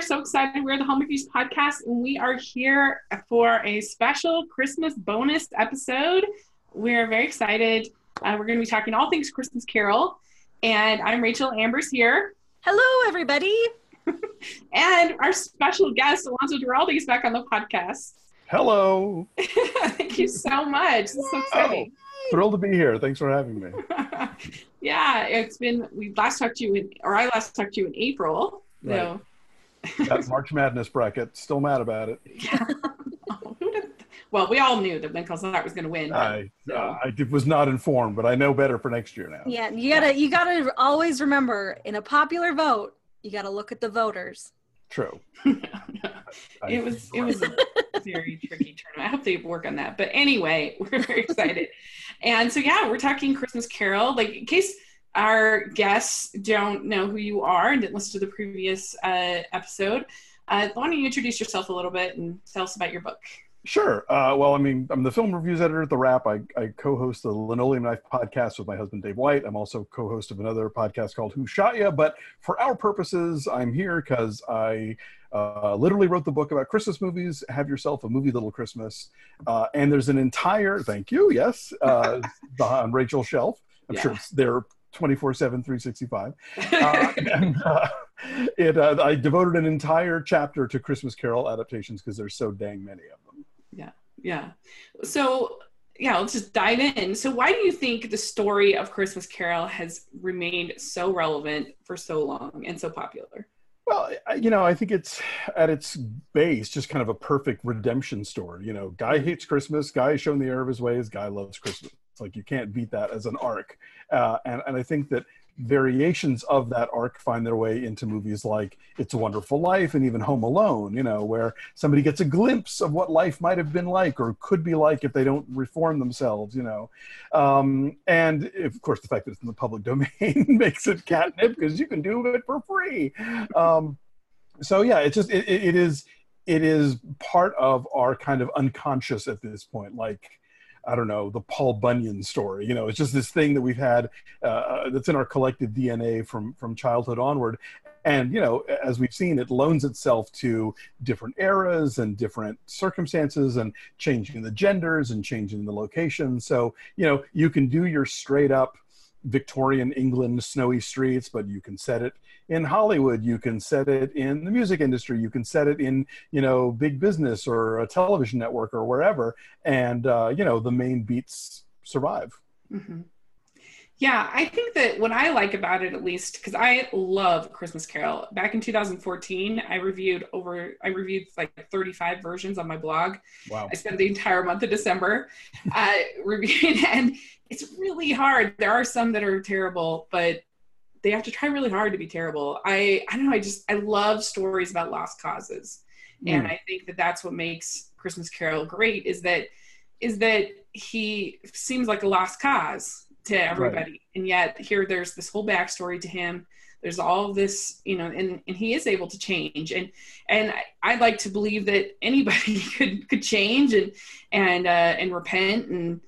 are so excited. We're the Home Reviews Podcast, and we are here for a special Christmas bonus episode. We're very excited. We're going to be talking all things Christmas Carol, and I'm Rachel. Amber's here. Hello, everybody. And our special guest, Alonso Duralde, is back on the podcast. Hello. Thank you so much. This is so exciting. Thrilled to be here. Thanks for having me. Yeah, I last talked to you in April. Right. So. That March Madness bracket. Still mad about it. Yeah. Well, we all knew that Winkle's Heart was going to win. I was not informed, but I know better for next year now. Yeah, you gotta always remember, in a popular vote, you gotta look at the voters. True. It was a very tricky tournament. I hope they work on that. But anyway, we're very excited. And so, yeah, we're talking Christmas Carol. Like, in case our guests don't know who you are and didn't listen to the previous episode, why don't you introduce yourself a little bit and tell us about your book? Sure. Well, I'm the film reviews editor at The Wrap. I co-host the Linoleum Knife podcast with my husband, Dave White. I'm also co-host of another podcast called Who Shot Ya? But for our purposes, I'm here because I literally wrote the book about Christmas movies, Have Yourself a Movie Little Christmas. And there's an entire, thank you, yes, on Rachel's shelf. I'm sure it's there 24/7, 365. I devoted an entire chapter to Christmas Carol adaptations because there's so dang many of them. Yeah. So, let's just dive in. So why do you think the story of Christmas Carol has remained so relevant for so long and so popular? Well, I think it's at its base just kind of a perfect redemption story. Guy hates Christmas, guy is shown the error of his ways, guy loves Christmas. It's like you can't beat that as an arc. And I think that variations of that arc find their way into movies like It's a Wonderful Life and even Home Alone, where somebody gets a glimpse of what life might have been like or could be like if they don't reform themselves, And of course, the fact that it's in the public domain makes it catnip because you can do it for free. So yeah, it's just, it is part of our kind of unconscious at this point, like, I don't know, the Paul Bunyan story. It's just this thing that we've had that's in our collective DNA from childhood onward. And, as we've seen, it loans itself to different eras and different circumstances and changing the genders and changing the locations. So, you can do your straight up Victorian England snowy streets, but you can set it in Hollywood, you can set it in the music industry, you can set it in, big business or a television network or wherever, and the main beats survive. Mm-hmm. Yeah, I think that what I like about it, at least, because I love Christmas Carol. Back in 2014, I reviewed like 35 versions on my blog. Wow. I spent the entire month of December reviewing, and it's really hard. There are some that are terrible, but they have to try really hard to be terrible. I don't know, I love stories about lost causes. And I think that that's what makes Christmas Carol great, is that he seems like a lost cause to everybody. Right. And yet here there's this whole backstory to him. There's all this, and he is able to change. And I'd like to believe that anybody could change and repent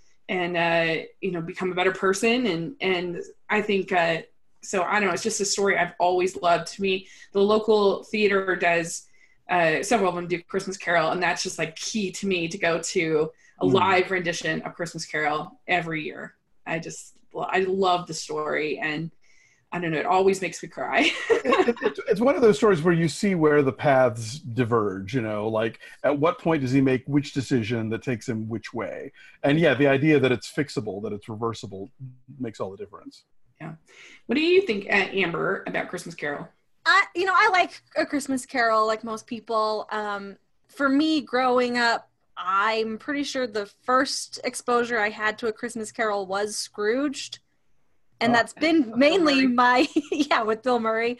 and become a better person. And I think, so I don't know, it's just a story I've always loved. To me, the local theater does, several of them do Christmas Carol, and that's just like key to me to go to a live rendition of Christmas Carol every year. I love the story, and I don't know, it always makes me cry. It's one of those stories where you see where the paths diverge, like at what point does he make which decision that takes him which way? And yeah, the idea that it's fixable, that it's reversible makes all the difference. Yeah. What do you think, Amber, about Christmas Carol? I like A Christmas Carol like most people. For me, growing up, I'm pretty sure the first exposure I had to A Christmas Carol was Scrooged. And that's been mainly with Bill Murray,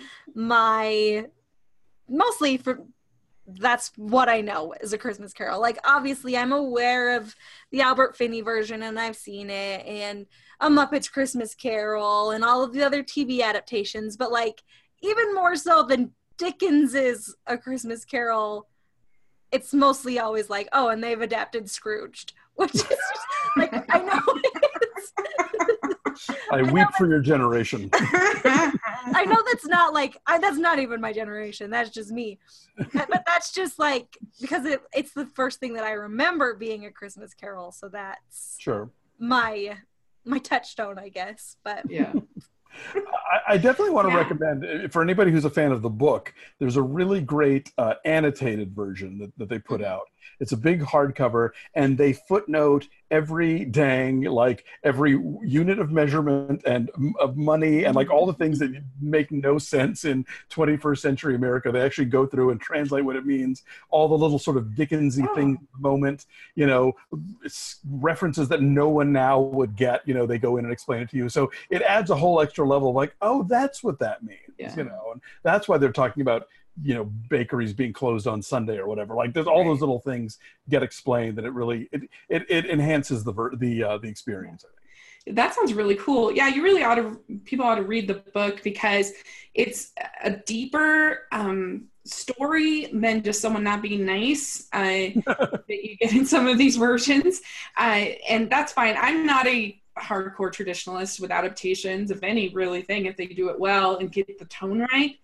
that's what I know is A Christmas Carol. Like, obviously, I'm aware of the Albert Finney version, and I've seen it, and A Muppet's Christmas Carol, and all of the other TV adaptations. But, like, even more so than Dickens's A Christmas Carol, it's mostly always like, oh, and they've adapted Scrooged, which is just, like, I know it's I weep for your generation. I know that's not like that's not even my generation. That's just me. But that's just like because it's the first thing that I remember being a Christmas Carol. So that's Sure. my touchstone, I guess. But Yeah. I definitely want to recommend, for anybody who's a fan of the book, there's a really great annotated version that they put out. It's a big hardcover, and they footnote every every unit of measurement and of money and like all the things that make no sense in 21st century America. They actually go through and translate what it means, all the little sort of Dickensy things at the moment, references that no one now would get, they go in and explain it to you. So it adds a whole extra level of like, oh, that's what that means, and that's why they're talking about bakeries being closed on Sunday or whatever. Like there's all those little things get explained that it really it enhances the experience. That sounds really cool. Yeah, people ought to read the book because it's a deeper story than just someone not being nice that you get in some of these versions, and that's fine. I'm not a hardcore traditionalist with adaptations of any really thing if they do it well and get the tone right.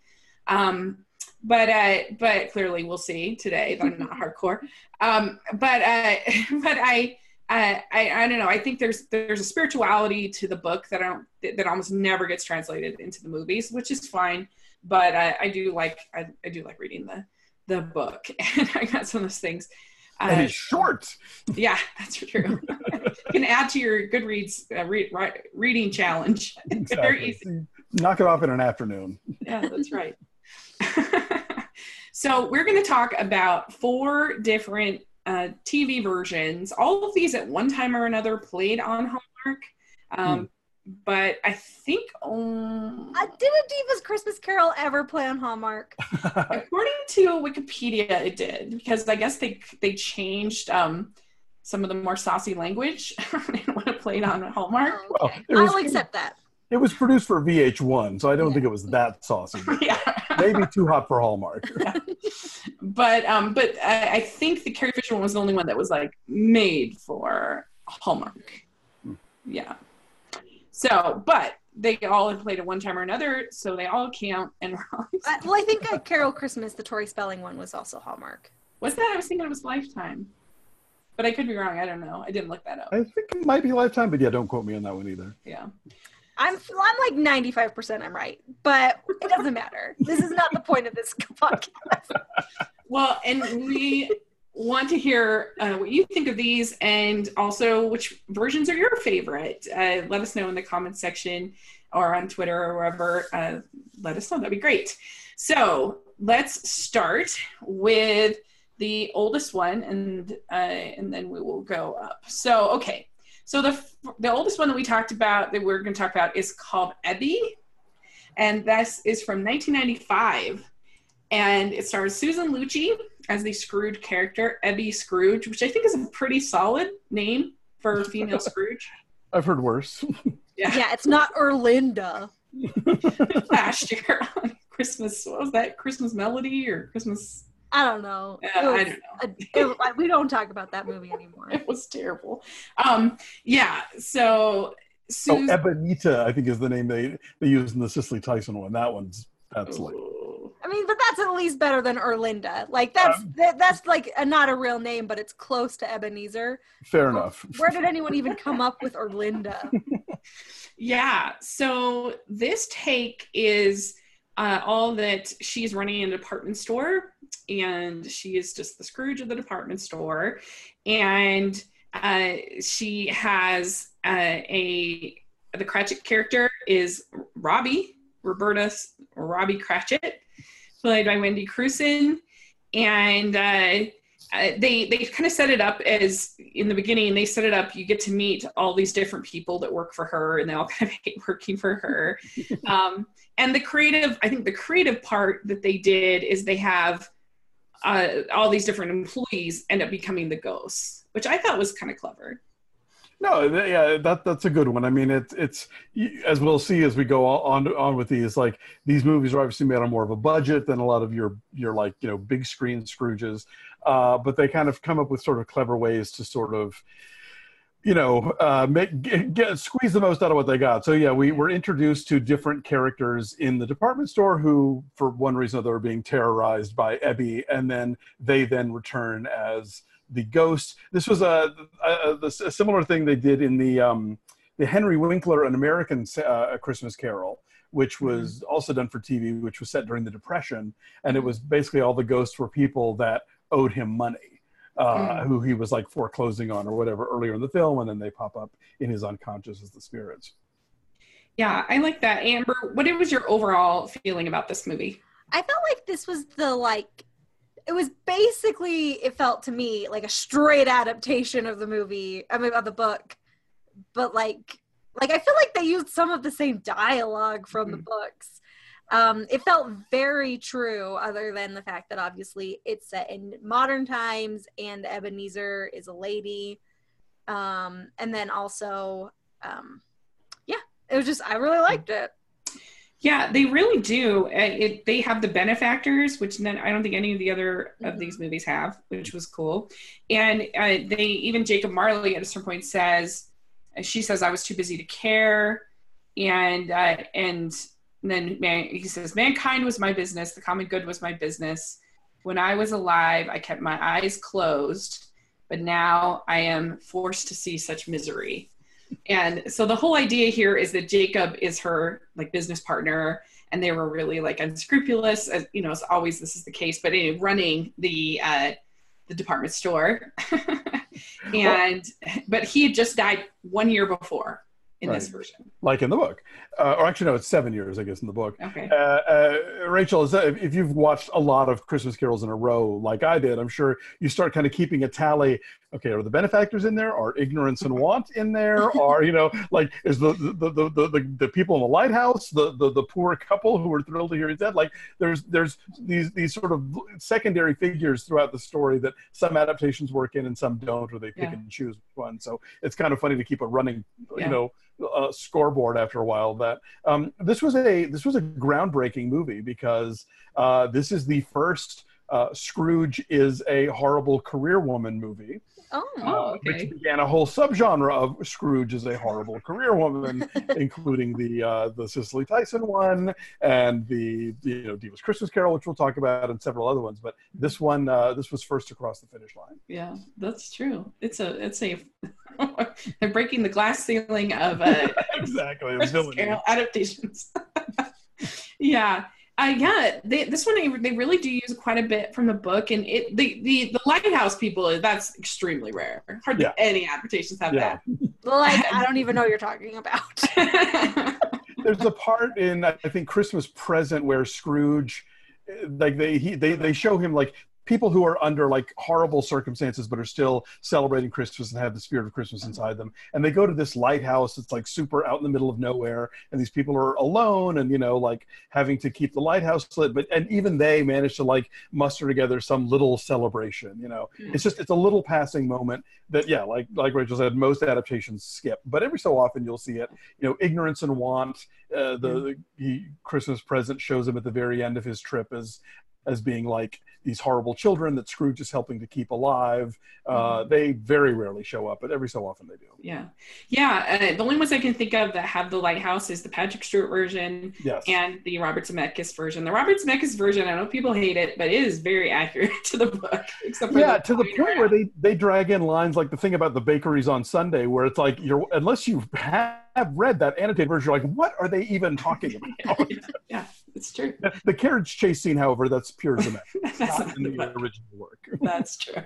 But clearly we'll see today that I'm not hardcore. But I don't know. I think there's a spirituality to the book that almost never gets translated into the movies, which is fine. But I do like reading the book, and I got some of those things. And it's short. Yeah, that's true. You can add to your Goodreads reading challenge. Exactly. Very easy. Knock it off in an afternoon. Yeah, that's right. So we're going to talk about 4 different TV versions. All of these at one time or another played on Hallmark. But I think didn't Diva's Christmas Carol ever play on Hallmark? According to Wikipedia, it did, because I guess they changed some of the more saucy language when it played on Hallmark. Oh, okay. I'll accept that. It was produced for VH1, so I don't think it was that saucy. Maybe too hot for Hallmark. But I think the Carrie Fisher one was the only one that was like made for Hallmark. Yeah. So, but they all have played at one time or another, so they all count. And well, I think Carol Christmas, the Tori Spelling one, was also Hallmark. Was that? I was thinking it was Lifetime. But I could be wrong. I don't know. I didn't look that up. I think it might be Lifetime, but yeah, don't quote me on that one either. Yeah. I'm like 95% I'm right, but it doesn't matter. This is not the point of this podcast. Well, and we want to hear what you think of these, and also which versions are your favorite. Let us know in the comments section or on Twitter or wherever. Let us know. That'd be great. So let's start with the oldest one, and then we will go up. So, okay. So the oldest one that we're going to talk about is called Ebby, and this is from 1995, and it stars Susan Lucci as the Scrooge character, Ebby Scrooge, which I think is a pretty solid name for a female Scrooge. I've heard worse. Yeah, it's not Erlinda. Last year on Christmas, what was that? Christmas Melody or Christmas? I don't know. I don't know. We don't talk about that movie anymore. It was terrible. Yeah. So Ebenita, I think, is the name they used in the Cicely Tyson one. That's like. I mean, but that's at least better than Erlinda. Like that's like not a real name, but it's close to Ebenezer. Fair enough. Where did anyone even come up with Erlinda? Yeah. So this take is all that she's running a department store, and she is just the Scrooge of the department store, and she has the Cratchit character is Robbie Cratchit, played by Wendy Crewson, and they kind of set it up as, in the beginning, they set it up, you get to meet all these different people that work for her, and they all kind of hate working for her. And the creative part that they did is they have all these different employees end up becoming the ghosts, which I thought was kind of clever. No, yeah, that's a good one. I mean, it's as we'll see as we go on with these. Like, these movies are obviously made on more of a budget than a lot of your like, big screen Scrooges, but they kind of come up with sort of clever ways to sort of squeeze the most out of what they got. So yeah, we were introduced to different characters in the department store who, for one reason or another, are being terrorized by Ebby, and then they return as the ghosts. This was a similar thing they did in the Henry Winkler An American Christmas Carol, which was also done for TV, which was set during the Depression, and it was basically all the ghosts were people that owed him money. Who he was like foreclosing on or whatever earlier in the film, and then they pop up in his unconscious as the spirits. Yeah, I like that. Amber, what was your overall feeling about this movie? I felt like this was it was basically, it felt to me like a straight adaptation of the movie, of the book. But like I feel like they used some of the same dialogue from the books. It felt very true, other than the fact that obviously it's set in modern times and Ebenezer is a lady. And then also, it was just, I really liked it. Yeah, they really do. They have the benefactors, which then I don't think any of the other of these movies have, which was cool. And even Jacob Marley at a certain point she says, I was too busy to care. And then he says, mankind was my business. The common good was my business. When I was alive, I kept my eyes closed, but now I am forced to see such misery. And so the whole idea here is that Jacob is her like business partner, and they were really like unscrupulous, as as always this is the case, but anyway, running the department store. But he had just died 1 year before. In this version, like in the book, or actually no, it's 7 years, I guess, in the book. Okay. Rachel, if you've watched a lot of Christmas carols in a row, like I did, I'm sure you start kind of keeping a tally. Okay, are the benefactors in there? Are ignorance and want in there? Are like is the people in the lighthouse, the poor couple who were thrilled to hear he's dead? Like there's these sort of secondary figures throughout the story that some adaptations work in and some don't, or they pick and choose one. So it's kind of funny to keep a running, scoreboard after a while. That this was a groundbreaking movie because this is the first Scrooge is a horrible career woman movie. Okay. Which began a whole subgenre of Scrooge as a horrible career woman, including the Cicely Tyson one and the Diva's Christmas Carol, which we'll talk about, and several other ones. But this one, this was first across the finish line. Yeah, that's true. It's a they're breaking the glass ceiling of exactly Christmas Carol adaptations. Yeah. This one they really do use quite a bit from the book, and the lighthouse people, that's extremely rare. Hardly any adaptations have that. Well, I don't even know what you're talking about. There's a part in I think Christmas Present where Scrooge, like they show him like people who are under like horrible circumstances but are still celebrating Christmas and have the spirit of Christmas inside them. And they go to this lighthouse that's like super out in the middle of nowhere, and these people are alone and like having to keep the lighthouse lit, and even they manage to like muster together some little celebration. It's a little passing moment that like Rachel said, most adaptations skip, but every so often you'll see it. Ignorance and want, the Christmas Present shows him at the very end of his trip as being like these horrible children that Scrooge is helping to keep alive. They very rarely show up, but every so often they do. Yeah. The only ones I can think of that have the lighthouse is the Patrick Stewart version and the Robert Zemeckis version. The Robert Zemeckis version, I know people hate it, but it is very accurate to the book. Except for to the point where they drag in lines like the thing about the bakeries on Sunday, where it's like unless you have read that annotated version, you're like, what are they even talking about? Yeah, it's true. The carriage chase scene, however, that's pure Zemeckis. That's not in the original work. That's true.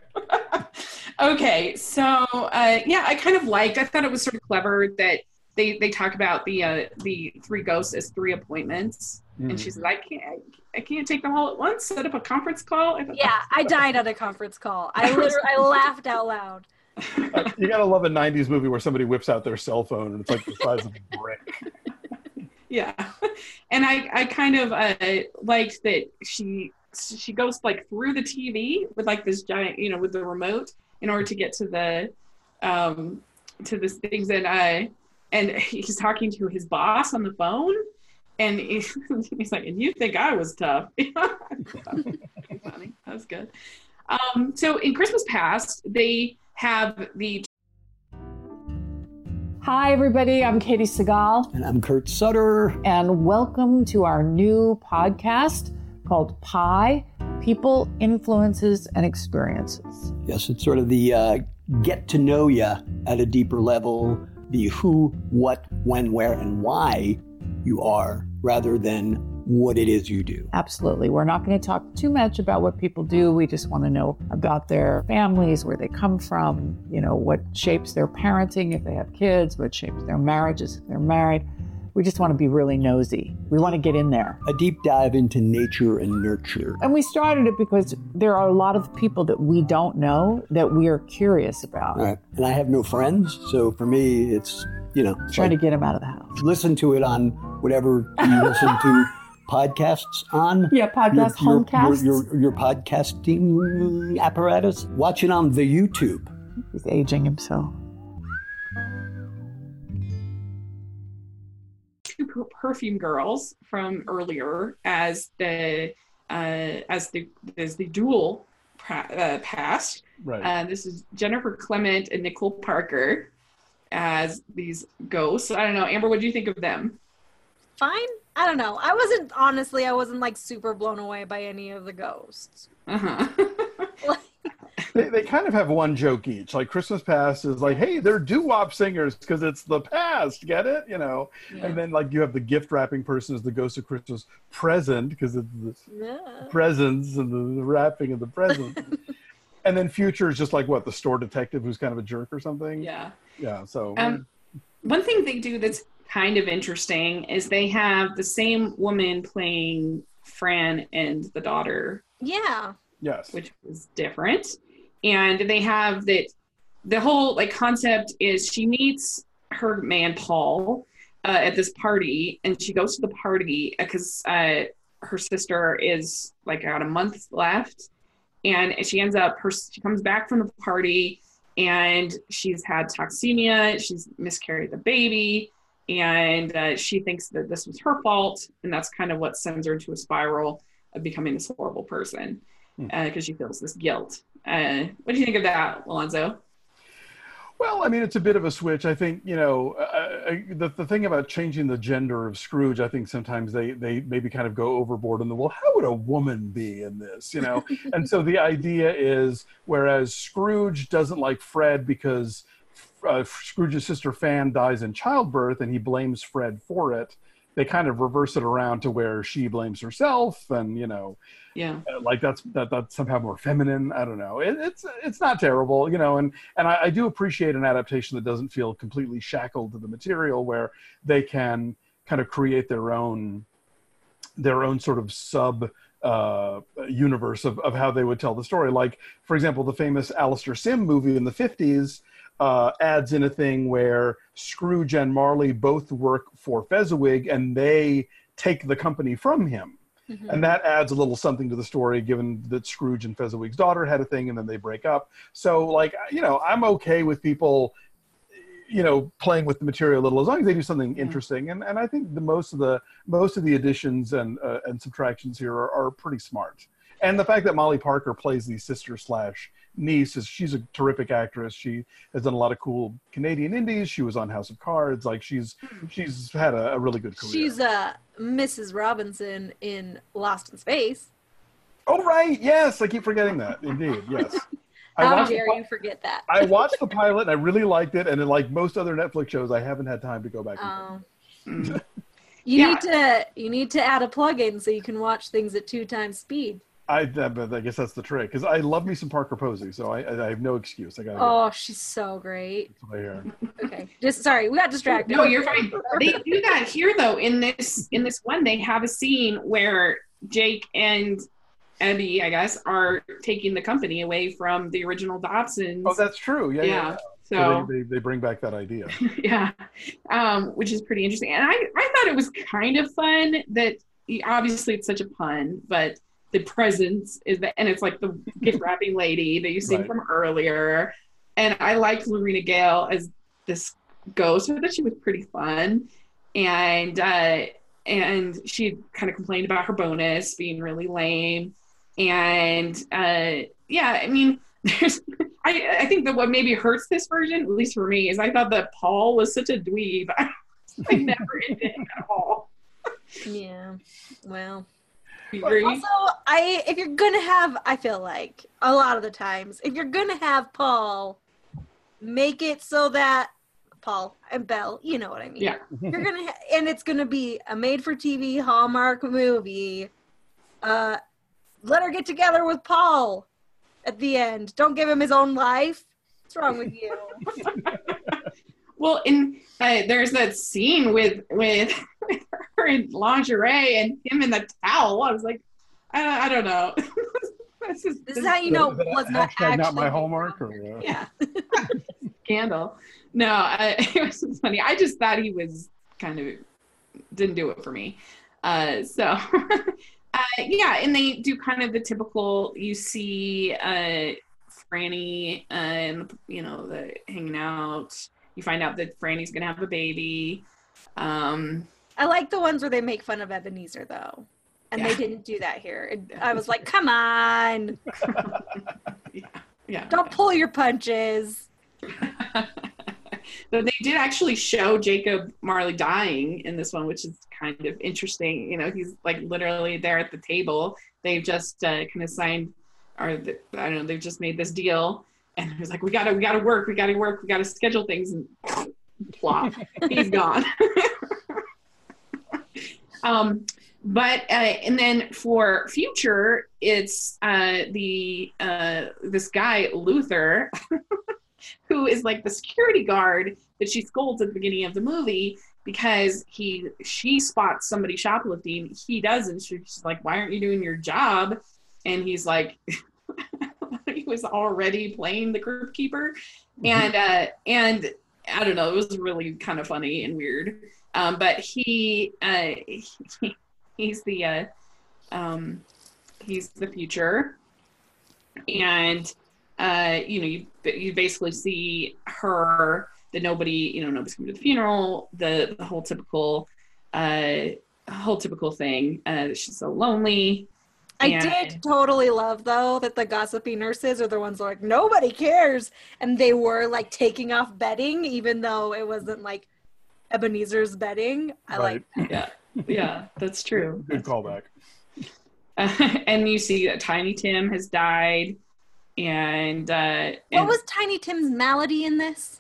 Okay, so I kind of I thought it was sort of clever that they talk about the three ghosts as three appointments, and she's like, I can't take them all at once. Set up a conference call. I died at a conference call. I laughed out loud. You gotta love a 90s movie where somebody whips out their cell phone and it's like the size of a brick. Yeah, and I kind of liked that she goes like through the TV with like this giant, with the remote in order to get to the to this things, and he's talking to his boss on the phone, and he's like, and you think I was tough? Funny. That was good. So in Christmas Past, they have the Hi, everybody. I'm Katie Segal. And I'm Kurt Sutter. And welcome to our new podcast called Pi, People, Influences, and Experiences. Yes, it's sort of the get to know you at a deeper level, the who, what, when, where, and why you are, rather than what it is you do. Absolutely. We're not going to talk too much about what people do. We just want to know about their families, where they come from, what shapes their parenting if they have kids, what shapes their marriages if they're married. We just want to be really nosy. We want to get in there. A deep dive into nature and nurture. And we started it because there are a lot of people that we don't know that we are curious about. All right. And I have no friends, so for me, it's, trying to get them out of the house. Listen to it on whatever you listen to podcasts on. Yeah, homecasts. Your podcasting apparatus. Watch it on the YouTube. He's aging himself. Two perfume girls from earlier as the dual past. Right. This is Jennifer Clement and Nicole Parker as these ghosts. I don't know, Amber, what do you think of them? Fine. I don't know. I wasn't like super blown away by any of the ghosts. They kind of have one joke each. Like Christmas Past is like, hey, they're doo-wop singers because it's the past. Get it? Yeah. And then like you have the gift wrapping person as the ghost of Christmas Present because it's the presents and the wrapping of the presents. And then Future is just like what, the store detective who's kind of a jerk or something. Yeah. Yeah. So one thing they do that's kind of interesting is they have the same woman playing Fran and the daughter. Yeah. Yes. Which was different. And they have that the whole concept is she meets her man Paul at this party, and she goes to the party because her sister is got a month left, and she she comes back from the party and she's had toxemia, she's miscarried the baby, and she thinks that this was her fault, and that's kind of what sends her into a spiral of becoming this horrible person because she feels this guilt. What do you think of that, Alonzo? Well, I mean, it's a bit of a switch. I think, the thing about changing the gender of Scrooge, I think sometimes they maybe kind of go overboard in how would a woman be in this, And so the idea is, whereas Scrooge doesn't like Fred because Scrooge's sister Fan dies in childbirth and he blames Fred for it, they kind of reverse it around to where she blames herself and, that's somehow more feminine. I don't know. It's not terrible, and I do appreciate an adaptation that doesn't feel completely shackled to the material, where they can kind of create their own sort of sub universe of how they would tell the story. Like, for example, the famous Alistair Sim movie in the 50s adds in a thing where Scrooge and Marley both work for Fezziwig and they take the company from him. Mm-hmm. And that adds a little something to the story, given that Scrooge and Fezziwig's daughter had a thing and then they break up. So, I'm okay with people, playing with the material a little, as long as they do something interesting. And I think the most of the additions and subtractions here are pretty smart. And the fact that Molly Parker plays the sister/niece she's a terrific actress. She has done a lot of cool Canadian indies. She was on House of Cards. She's had a really good career. She's Mrs. Robinson in Lost in Space. Oh, right. Yes. I keep forgetting that. Indeed. Yes. How dare you forget that? I watched the pilot and I really liked it. And like most other Netflix shows, I haven't had time to go back. You need to add a plug-in so you can watch things at 2 times speed. I guess that's the trick, because I love me some Parker Posey, so I have no excuse. She's so great. That's what I hear. Okay, sorry, we got distracted. No, you're fine. They do that here though. In this one, they have a scene where Jake and Abby, I guess, are taking the company away from the original Dobsons. Oh, that's true. Yeah. So they bring back that idea. Yeah, which is pretty interesting. And I thought it was kind of fun that obviously it's such a pun, but the presence is that, and it's like the gift wrapping lady that you've seen from earlier. And I liked Lorena Gale as this ghost. I thought she was pretty fun. And she kind of complained about her bonus being really lame. And I mean, I think that what maybe hurts this version, at least for me, is I thought that Paul was such a dweeb. I never into him at all. Yeah. Well. You agree? Also, if you're gonna have, I feel like a lot of the times, if you're gonna have Paul, make it so that Paul and Belle, you know what I mean. Yeah. You're gonna and it's gonna be a made-for-TV Hallmark movie. Let her get together with Paul at the end. Don't give him his own life. What's wrong with you? Well, and there's that scene with her in lingerie and him in the towel. I was like, I don't know. this is how you know it was not actually not my Hallmark. Or, yeah. Scandal. No, it was funny. I just thought he was kind of didn't do it for me. So yeah, and they do kind of the typical. You see Franny and the hanging out. You find out that Franny's gonna have a baby. I like the ones where they make fun of Ebenezer though, and they didn't do that here. I was like, come on, yeah. Don't pull your punches. But they did actually show Jacob Marley dying in this one, which is kind of interesting. He's like literally there at the table. They've just kind of signed, I don't know, they've just made this deal. And he was like, we gotta work, we gotta schedule things, and plop, he's gone. But and then for future, it's this guy Luther, who is like the security guard that she scolds at the beginning of the movie because she spots somebody shoplifting, he doesn't. She's like, why aren't you doing your job? And he's like, he was already playing the group keeper, and I don't know, it was really kind of funny and weird. But he's the future, and you basically see her, that nobody's coming to the funeral, the whole typical thing, that she's so lonely. I did totally love, though, that the gossipy nurses are the ones that are like, nobody cares. And they were, like, taking off bedding, even though it wasn't, like, Ebenezer's bedding. I like that. Yeah, that's true. Good callback. And you see that Tiny Tim has died. And what was Tiny Tim's malady in this?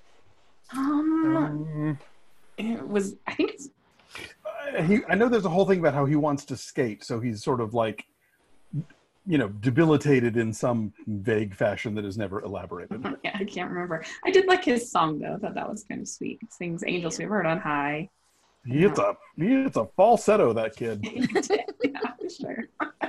It was, I think it's... I know there's a whole thing about how he wants to skate, so he's sort of like, debilitated in some vague fashion that is never elaborated. Yeah, I can't remember. I did like his song though. I thought that was kind of sweet. He sings "Angels We've Heard on High." It's a falsetto, that kid. Yeah, for sure.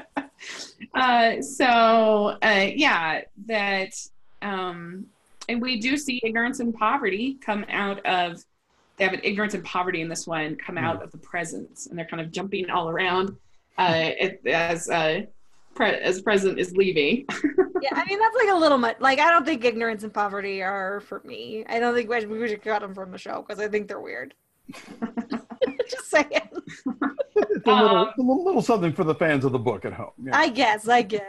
And we do see ignorance and poverty come out of. They have an ignorance and poverty in this one come out of the presents, and they're kind of jumping all around as President is leaving. Yeah, I mean, that's like a little much. Like, I don't think ignorance and poverty are for me. I don't think we should cut them from the show because I think they're weird. Just saying. It's a little something for the fans of the book at home. Yeah. I guess.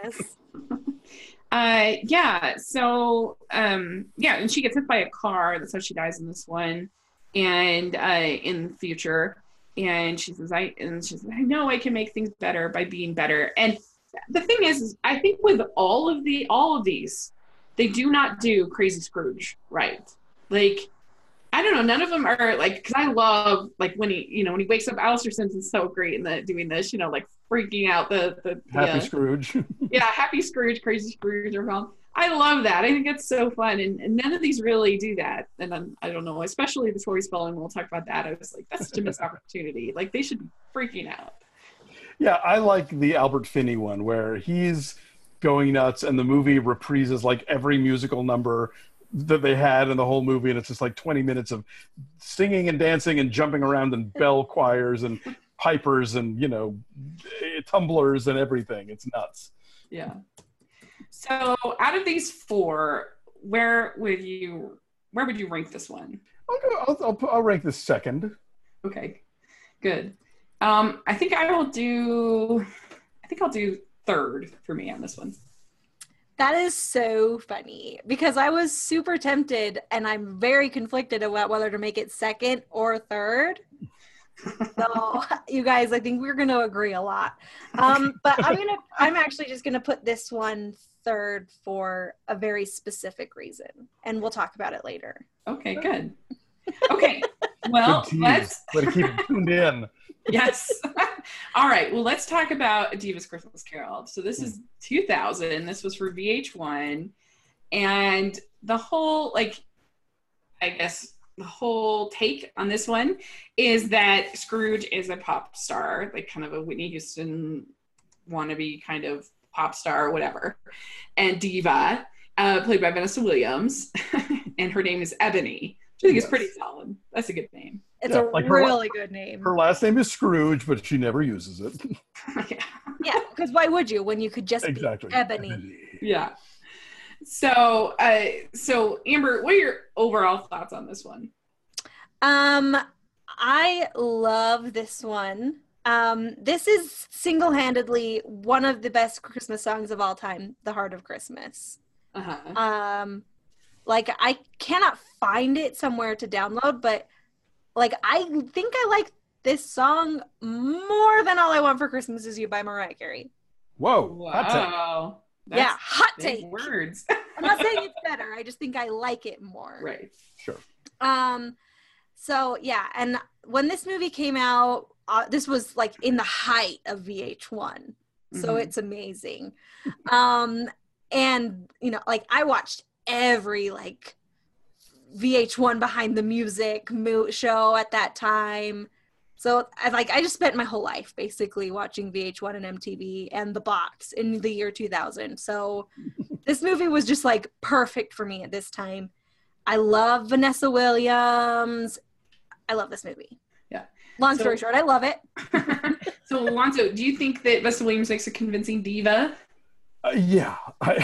So, and she gets hit by a car. That's how she dies in this one. And in the future, and she says, I know I can make things better by being better. And the thing is I think with all of these, they do not do Crazy Scrooge right. Like, I don't know, none of them are like, because I love like when he wakes up, Alistair Simpson's so great in doing this, like freaking out the Happy Scrooge. Yeah, Happy Scrooge, Crazy Scrooge, or wrong. I love that. I think it's so fun, and none of these really do that. And I don't know, especially the Tori Spelling. We'll talk about that. I was like, that's such a missed opportunity. Like, they should be freaking out. Yeah, I like the Albert Finney one where he's going nuts, and the movie reprises like every musical number that they had in the whole movie, and it's just like 20 minutes of singing and dancing and jumping around and bell choirs and pipers and tumblers and everything. It's nuts. Yeah. So out of these four, where would you rank this one? I'll rank this second. Okay, good. I think I'll do third for me on this one. That is so funny because I was super tempted and I'm very conflicted about whether to make it second or third. So you guys, I think we're going to agree a lot. But I'm actually just going to put this one third for a very specific reason, and we'll talk about it later. Okay, good. Okay, well, let's keep it tuned in. Yes. All right. Well, let's talk about A Diva's Christmas Carol. So this is 2000. This was for VH1, and the whole the whole take on this one is that Scrooge is a pop star, like kind of a Whitney Houston wannabe kind of pop star or whatever. And Diva, played by Vanessa Williams, and her name is Ebony, which I think is pretty solid. That's a good name. It's a really good name. Her last name is Scrooge, but she never uses it. Yeah, because why would you when you could just be Ebony? Yeah. So Amber, what are your overall thoughts on this one? I love this one. This is single-handedly one of the best Christmas songs of all time, The Heart of Christmas. Like, I cannot find it somewhere to download, but like, I think I like this song more than All I Want for Christmas Is You by Mariah Carey. Whoa. Wow. Yeah, hot take. Words. I'm not saying it's better. I just think I like it more. Right. Sure. So yeah, and when this movie came out, this was like in the height of VH1. So it's amazing. And you know, like I watched every like VH1 Behind the Music show at that time. So I just spent my whole life basically watching VH1 and MTV and The Box in the year 2000. So this movie was just like perfect for me at this time. I love Vanessa Williams. I love this movie. Yeah. Long story short, I love it. So Alonso, do you think that Vanessa Williams makes a convincing diva? Yeah.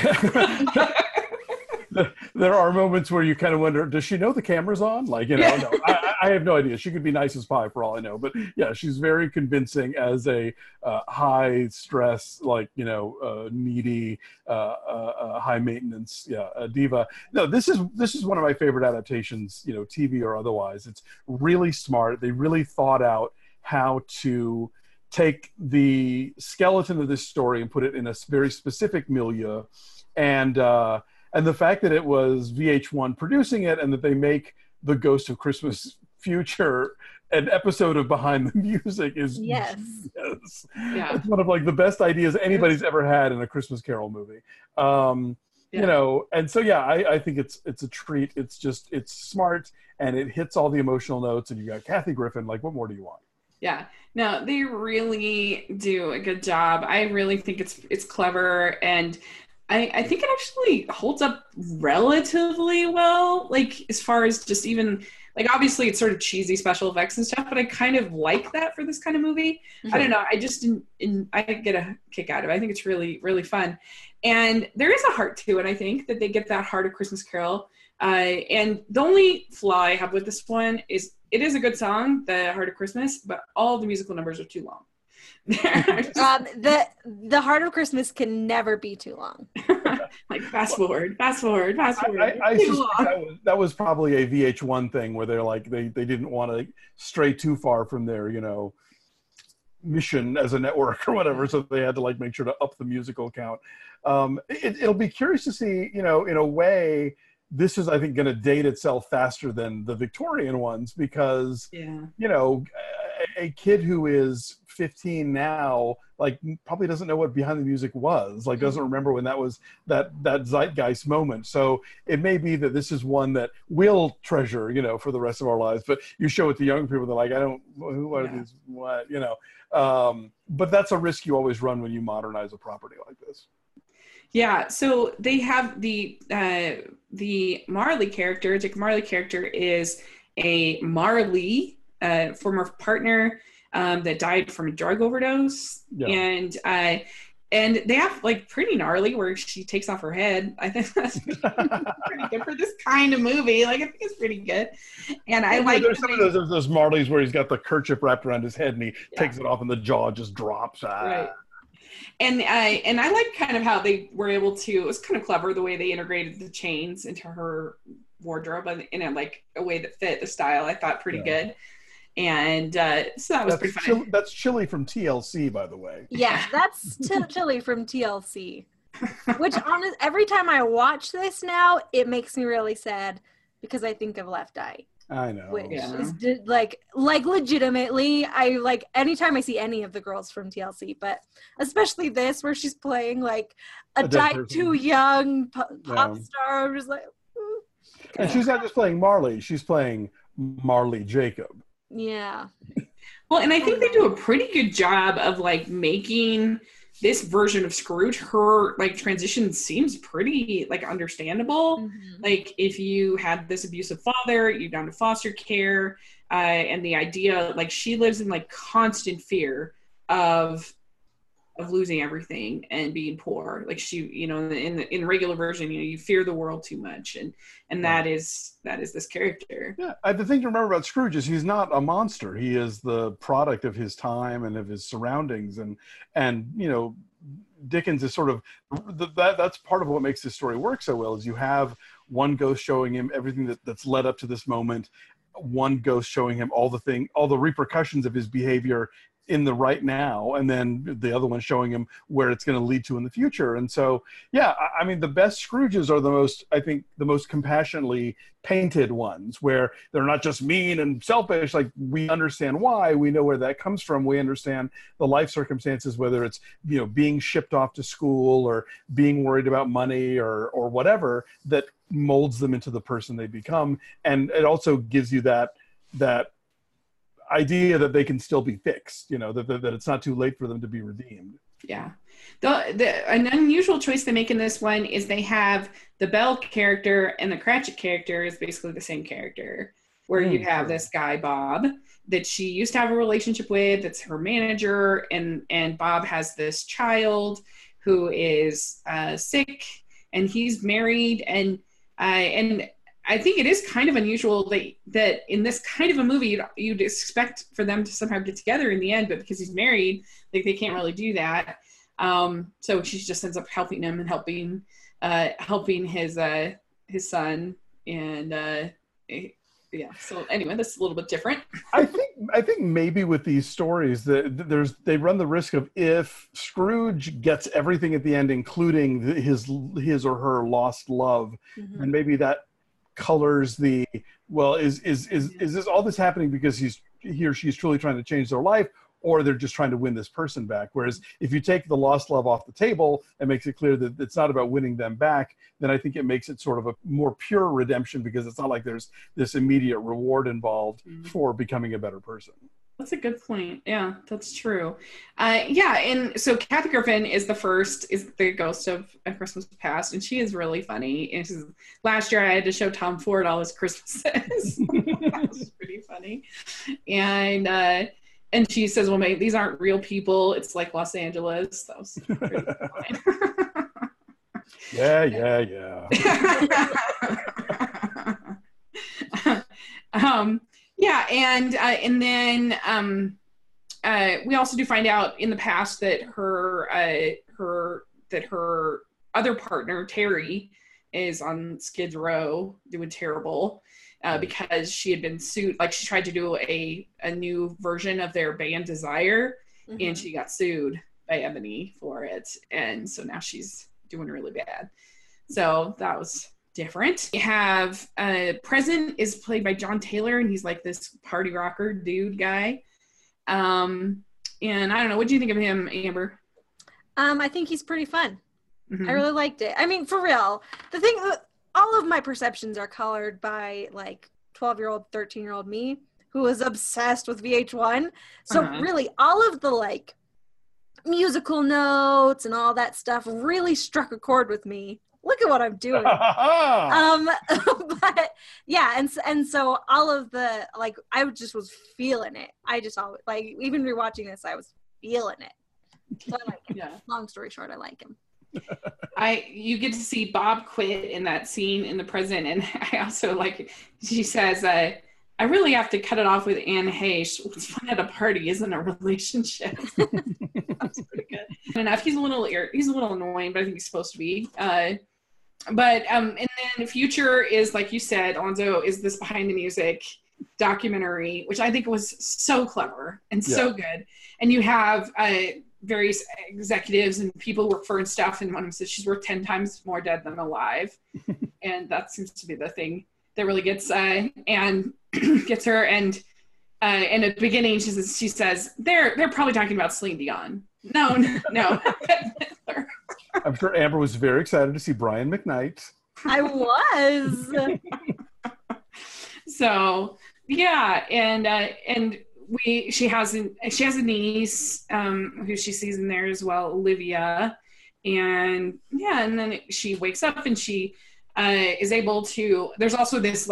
There are moments where you kind of wonder, does she know the camera's on? Like, you know, no, I have no idea. She could be nice as pie for all I know. But yeah, she's very convincing as a high stress, like, you know, needy, high maintenance diva. No, this is one of my favorite adaptations, you know, TV or otherwise. It's really smart. They really thought out how to take the skeleton of this story and put it in a very specific milieu. And the fact that it was VH1 producing it and that they make The Ghost of Christmas Future an episode of Behind the Music is yes. Yeah. It's one of like the best ideas anybody's ever had in a Christmas Carol movie. You know, and so yeah, I think it's a treat. It's smart and it hits all the emotional notes, and you got Kathy Griffin. Like, what more do you want? Yeah, no, they really do a good job. I really think it's clever, and I think it actually holds up relatively well, like as far as just even, like obviously it's sort of cheesy special effects and stuff, but I kind of like that for this kind of movie. Mm-hmm. I don't know, I just I get a kick out of it. I think it's really, really fun. And there is a heart to it, I think, that they get that Heart of Christmas Carol. And the only flaw I have with this one is it is a good song, The Heart of Christmas, but all the musical numbers are too long. The Heart of Christmas can never be too long. Like fast forward. I that was probably a VH1 thing where they're like they didn't want to stray too far from their, you know, mission as a network or whatever, so they had to like make sure to up the musical count. It'll be curious to see, you know, in a way, this is, I think, going to date itself faster than the Victorian ones because, you know, a kid who is 15 now, like, probably doesn't know what Behind the Music was, like, doesn't remember when that was that zeitgeist moment. So it may be that this is one that we'll treasure, you know, for the rest of our lives. But you show it to young people, they're like, what are these, what, you know. But that's a risk you always run when you modernize a property like this. Yeah, so they have the Marley character. Dick Marley character is a Marley former partner that died from a drug overdose, and they have like pretty gnarly where she takes off her head. I think that's pretty good for this kind of movie. Like, I think it's pretty good, and I like. There's some of those Marleys where he's got the kerchief wrapped around his head and he takes it off and the jaw just drops. Right. And I like kind of how they were able to, it was kind of clever the way they integrated the chains into her wardrobe in a way that fit the style. I thought pretty good. And so that was pretty fun. That's Chili from TLC, by the way. Yeah, that's Chili from TLC. Which, every time I watch this now, it makes me really sad because I think of Left Eye. I know. Which is like legitimately, anytime I see any of the girls from TLC, but especially this where she's playing like a die too young pop star. I'm just like, and she's not just playing Marley; she's playing Marley Jacob. Yeah. Well, and I think they do a pretty good job of like making this version of Scrooge, her like transition seems pretty like understandable. Mm-hmm. Like if you had this abusive father, you've gone to foster care, and the idea like she lives in like constant fear of losing everything and being poor. Like she, you know, in the regular version, you know, you fear the world too much, and that is this character. Yeah, the thing to remember about Scrooge is he's not a monster. He is the product of his time and of his surroundings, and you know, Dickens is sort of that's part of what makes this story work so well. Is you have one ghost showing him everything that's led up to this moment, one ghost showing him all the repercussions of his behavior in the right now, and then the other one showing him where it's going to lead to in the future. And so, yeah, I mean, the best Scrooges are the most compassionately painted ones, where they're not just mean and selfish. Like, we understand why, we know where that comes from, we understand the life circumstances, whether it's, you know, being shipped off to school or being worried about money or whatever, that molds them into the person they become. And it also gives you that idea that they can still be fixed, you know, that it's not too late for them to be redeemed. Yeah. An unusual choice they make in this one is they have the Belle character and the Cratchit character is basically the same character, where you have this guy, Bob, that she used to have a relationship with, that's her manager, and Bob has this child who is sick, and he's married, and I think it is kind of unusual that in this kind of a movie, you'd expect for them to somehow get together in the end, but because he's married, like they can't really do that. So she just ends up helping him and helping his son. And yeah. So anyway, that's a little bit different. I think maybe with these stories that they run the risk of, if Scrooge gets everything at the end, including his or her lost love, and maybe that colors is this all this happening because he or she's truly trying to change their life, or they're just trying to win this person back? Whereas if you take the lost love off the table and makes it clear that it's not about winning them back, then I think it makes it sort of a more pure redemption, because it's not like there's this immediate reward involved for becoming a better person. That's a good point. Yeah, that's true. Yeah, and so Kathy Griffin is the ghost of A Christmas Past, and she is really funny. And last year I had to show Tom Ford all his Christmases. That was pretty funny. And she says, well, mate, these aren't real people. It's like Los Angeles. That was pretty funny. Yeah. Yeah, and then we also do find out in the past that her other partner Terry is on Skid Row doing terrible because she had been sued. Like, she tried to do a new version of their band Desire, and she got sued by Ebony for it, and so now she's doing really bad. So that was different. We have Present is played by John Taylor, and he's like this party rocker dude guy. And I don't know, what do you think of him, Amber? I think he's pretty fun. I really liked it. I mean, for real, the thing, all of my perceptions are colored by like 12-year-old, 13-year-old me, who was obsessed with VH1. So really, all of the like musical notes and all that stuff really struck a chord with me. Look at what I'm doing. But yeah, and so all of the, like, I just was feeling it. I just always, like, even rewatching this, I was feeling it. So I like him. Yeah. Long story short, I like him. You get to see Bob quit in that scene in The Present, and I also like, she says, I really have to cut it off with Anne Heche. What's fun at a party isn't a relationship. That's pretty good. Enough. He's a little annoying, but I think he's supposed to be. And then Future is, like you said, Alonzo, is this behind the music documentary, which I think was so clever and so good. And you have various executives and people who work for her and stuff, and one of them says she's worth 10 times more dead than alive. And that seems to be the thing that really gets and gets her. And in the beginning, she says they're probably talking about Celine Dion. No. I'm sure Amber was very excited to see Brian McKnight. I was. So yeah, and she has a niece who she sees in there as well, Olivia, and then she wakes up and she is able to. There's also this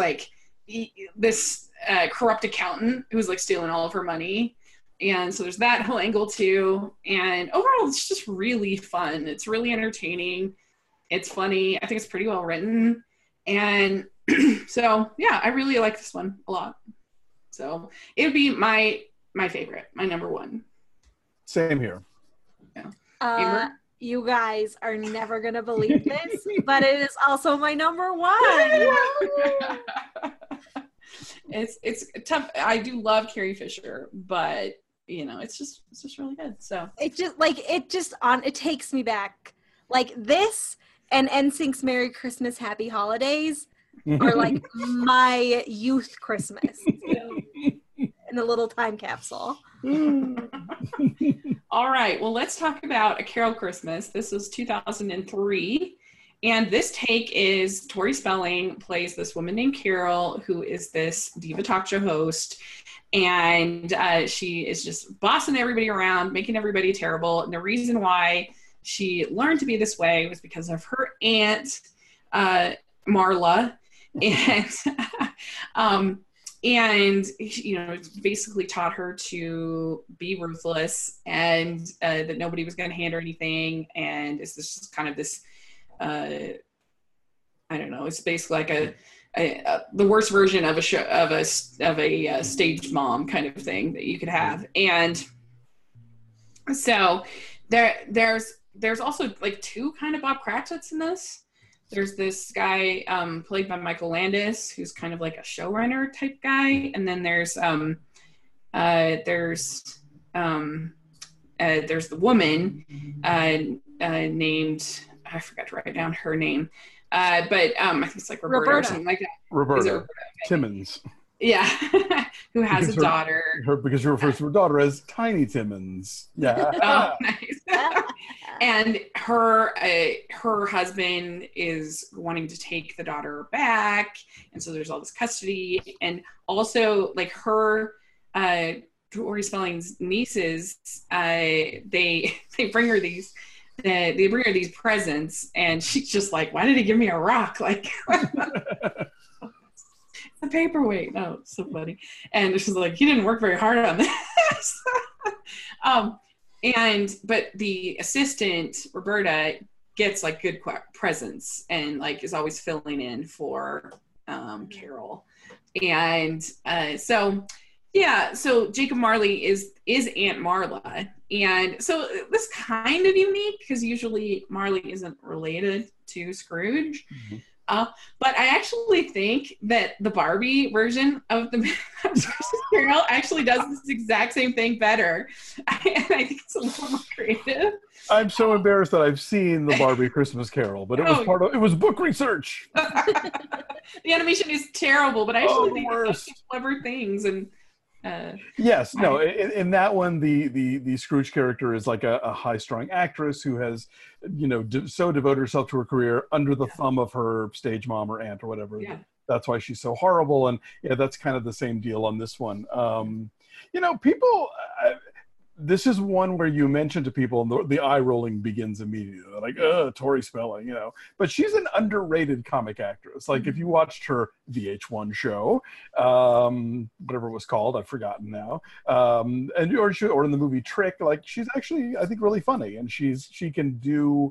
corrupt accountant who's like stealing all of her money, and so there's that whole angle too. And overall, it's just really fun. It's really entertaining. It's funny. I think it's pretty well written, and so yeah, I really like this one a lot. So it would be my favorite, my number one. Same here. Yeah. You guys are never gonna believe this, but it is also my number one. It's tough. I do love Carrie Fisher, but it's just really good. So it takes me back. Like this and NSYNC's Merry Christmas, Happy Holidays are like my youth Christmas in a little time capsule. All right. Well, let's talk about A Carol Christmas. This was 2003. And this take is Tori Spelling plays this woman named Carol, who is this diva talk show host. And she is just bossing everybody around, making everybody terrible. And the reason why she learned to be this way was because of her aunt, Marla. And basically taught her to be ruthless and that nobody was going to hand her anything. And it's just kind of this, I don't know, it's basically like the worst version of a staged mom kind of thing that you could have. And so there's also like two kind of Bob Cratchits in this. There's this guy played by Michael Landis, who's kind of like a showrunner type guy, and then there's the woman named, I forgot to write down her name, but I think it's like Roberta or something like that. Roberta Okay. Timmons. Yeah, who has a daughter. Because she refers to her daughter as Tiny Timmons. Yeah. Oh, nice. And her husband is wanting to take the daughter back, and so there's all this custody, and also like her Tori Spelling's nieces, they bring her these presents, and she's just like, why did he give me a rock? Like a paperweight. Oh, it's so funny. And she's like, he didn't work very hard on this. But the assistant, Roberta, gets like good presents and like is always filling in for Carol. And so Jacob Marley is Aunt Marla. And so this is kind of unique because usually Marley isn't related to Scrooge. Mm-hmm. But I actually think that the Barbie version of the Christmas Carol actually does this exact same thing better. And I think it's a little more creative. I'm so embarrassed that I've seen the Barbie Christmas Carol, but it was book research. The animation is terrible, but I actually think it's clever things. And yes, no, in that one, the Scrooge character is like a high-strung actress who has, so devoted herself to her career under the thumb of her stage mom or aunt or whatever. Yeah. That's why she's so horrible. And yeah, that's kind of the same deal on this one. People, this is one where you mention to people and the eye rolling begins immediately. They're like, Tori Spelling, but she's an underrated comic actress. Like if you watched her VH1 show, whatever it was called, I've forgotten now. or in the movie Trick, like she's actually, I think, really funny, and she can do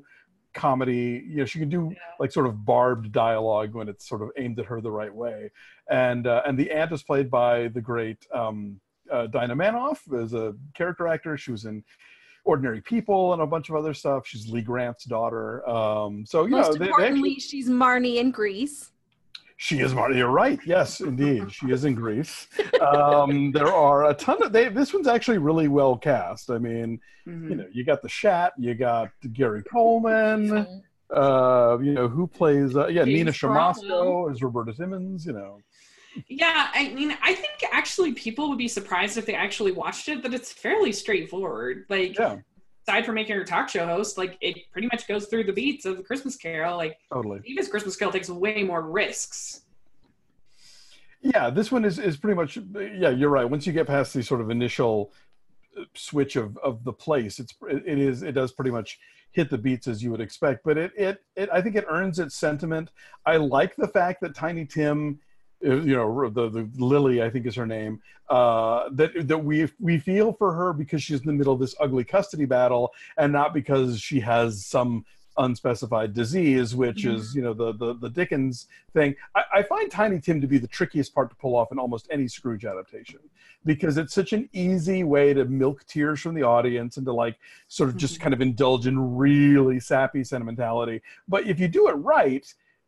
comedy. You know, she can do like sort of barbed dialogue when it's sort of aimed at her the right way. And the aunt is played by the great Dinah Manoff as a character actor. She was in Ordinary People and a bunch of other stuff. She's Lee Grant's daughter. So you Most know, importantly, she's Marnie in Grease. she is Marty. You're right. Yes, indeed, she is in Grease. There are a ton of. This one's actually really well cast. I mean, you know, you got the Shat, you got Gary Coleman. You know, who plays? Nina Shamasco as Roberta Simmons. You know. Yeah, I mean, I think actually people would be surprised if they actually watched it, that it's fairly straightforward. Like, aside from making her talk show host, like, it pretty much goes through the beats of the Christmas Carol. Like, totally. Eva's Christmas Carol takes way more risks. Yeah, this one is pretty much, yeah, you're right. Once you get past the sort of initial switch of the place, it does pretty much hit the beats as you would expect. But I think it earns its sentiment. I like the fact that Tiny Tim, you know, the Lily, I think is her name, that we feel for her because she's in the middle of this ugly custody battle, and not because she has some unspecified disease, which is, you know, the Dickens thing. I find Tiny Tim to be the trickiest part to pull off in almost any Scrooge adaptation, because it's such an easy way to milk tears from the audience and to like sort of just kind of indulge in really sappy sentimentality. But if you do it right,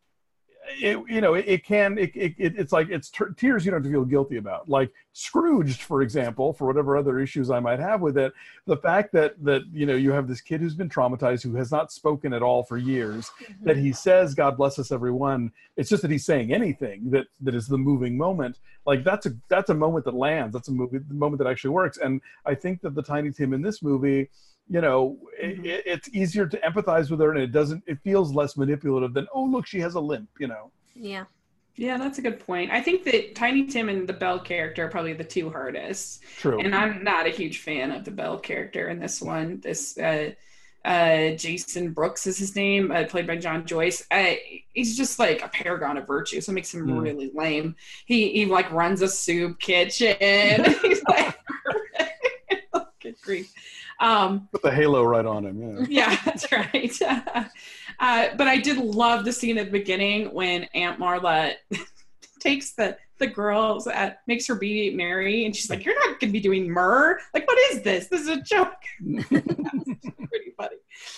it's like it's tears you don't have to feel guilty about. Like Scrooged, for example, for whatever other issues I might have with it, the fact that you know, you have this kid who's been traumatized, who has not spoken at all for years, that he says "God bless us everyone." It's just that he's saying anything that is the moving moment. Like that's a moment that lands. That's a moment that actually works. And I think that the Tiny Tim in this movie, you know, it's easier to empathize with her, and it feels less manipulative than, oh, look, she has a limp, you know. Yeah, that's a good point. I think that Tiny Tim and the Belle character are probably the two hardest. True. And I'm not a huge fan of the Belle character in this one. This Jason Brooks is his name, played by John Joyce. He's just like a paragon of virtue, so it makes him really lame. He like runs a soup kitchen. He's like, good grief. Put the halo right on him. Yeah, that's right. But I did love the scene at the beginning when Aunt Marla takes the girls, makes her be Mary, and she's like, "You're not going to be doing myrrh. Like, what is this? This is a joke." That's pretty funny.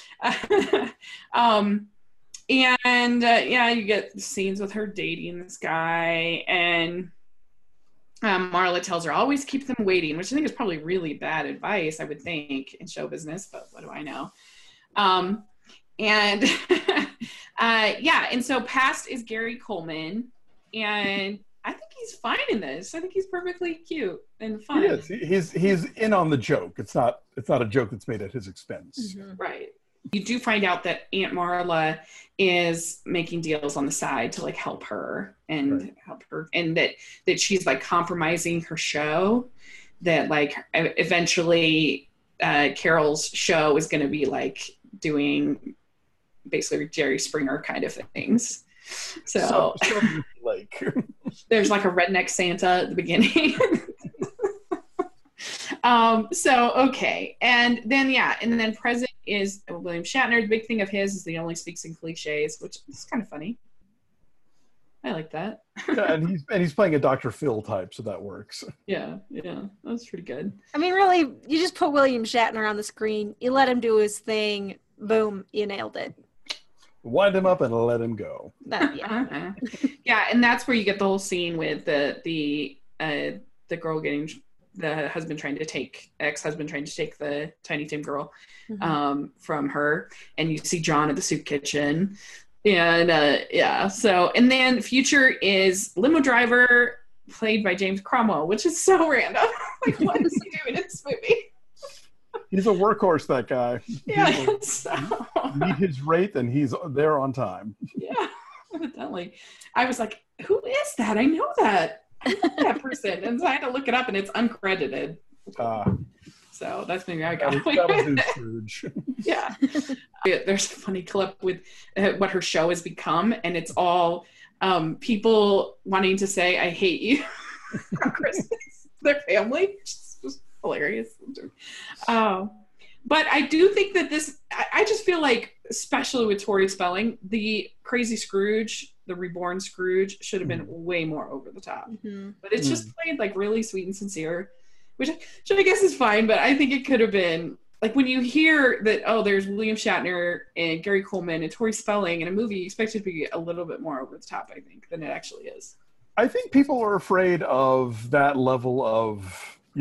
You get scenes with her dating this guy, and Marla tells her, always keep them waiting, which I think is probably really bad advice, I would think, in show business, but what do I know? And so Past is Gary Coleman, and I think he's fine in this. I think he's perfectly cute and fun. He is. He's in on the joke. It's not a joke that's made at his expense. Right. You do find out that Aunt Marla is making deals on the side to like help her, and that she's like compromising her show, that like eventually Carol's show is going to be like doing basically Jerry Springer kind of things. So like there's like a redneck Santa at the beginning. Okay. And then present is William Shatner. The big thing of his is he only speaks in cliches, which is kind of funny. I like that. Yeah, and he's playing a Dr. Phil type, so that works. Yeah, that's pretty good. I mean, really, you just put William Shatner on the screen, you let him do his thing, boom, you nailed it. Wind him up and let him go. Yeah, and that's where you get the whole scene with the girl getting, the ex-husband trying to take the Tiny Tim girl from her, and you see John at the soup kitchen, and and then Future is limo driver, played by James Cromwell, which is so random. Like, what is he doing in this movie? He's a workhorse, that guy. Yeah, meet his rate, and he's there on time. Yeah, evidently. I was like, who is that? I know that. That person, and so I had to look it up, and it's uncredited. So that's maybe I got that was in Scrooge. Yeah. There's a funny clip with what her show has become, and it's all people wanting to say "I hate you" on Christmas. Their family, it's hilarious. But I do think that this. I just feel like especially with Tori Spelling, the Crazy Scrooge, the reborn Scrooge, should have been way more over the top. But it's just played like really sweet and sincere, which I guess is fine, but I think it could have been, like, when you hear that, oh, there's William Shatner and Gary Coleman and Tori Spelling in a movie, you expect it to be a little bit more over the top, I think, than it actually is. I think people are afraid of that level of,